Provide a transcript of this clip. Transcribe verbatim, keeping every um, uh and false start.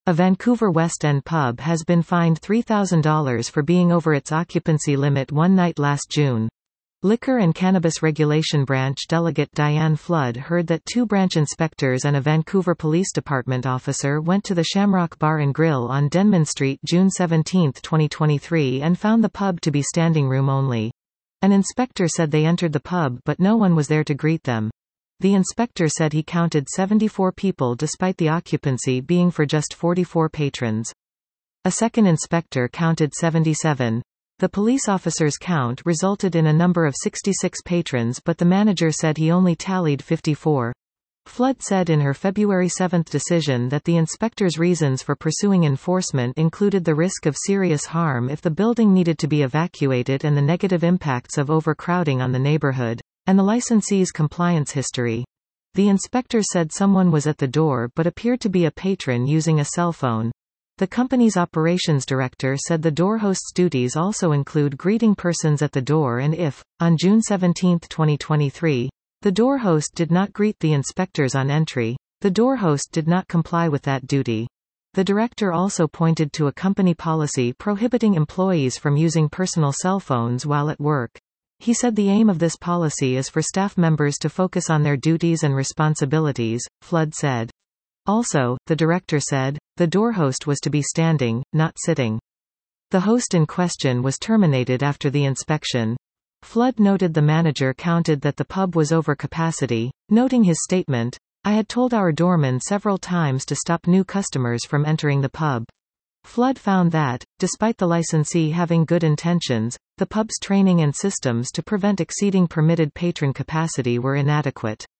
A Vancouver West End pub has been fined three thousand dollars for being over its occupancy limit one night last June. Liquor and Cannabis Regulation Branch Delegate Diane Flood heard that two branch inspectors and a Vancouver Police Department officer went to the Shamrock Bar and Grill on Denman Street June seventeenth twenty twenty-three and found the pub to be standing room only. An inspector said they entered the pub but no one was there to greet them. The inspector said he counted seventy-four people despite the occupancy being for just forty-four patrons. A second inspector counted seventy-seven. The police officer's count resulted in a number of sixty-six patrons, but the manager said he only tallied fifty-four. Flood said in her February seventh decision that the inspector's reasons for pursuing enforcement included the risk of serious harm if the building needed to be evacuated and the negative impacts of overcrowding on the neighborhood, and the licensee's compliance history. The inspector said someone was at the door but appeared to be a patron using a cell phone. The company's operations director said the door host's duties also include greeting persons at the door, and if, on June seventeenth twenty twenty-three, the door host did not greet the inspectors on entry, the door host did not comply with that duty. The director also pointed to a company policy prohibiting employees from using personal cell phones while at work. He said the aim of this policy is for staff members to focus on their duties and responsibilities, Flood said. Also, the director said, the door host was to be standing, not sitting. The host in question was terminated after the inspection. Flood noted the manager counted that the pub was over capacity, noting his statement, "I had told our doorman several times to stop new customers from entering the pub." Flood found that, despite the licensee having good intentions, the pub's training and systems to prevent exceeding permitted patron capacity were inadequate.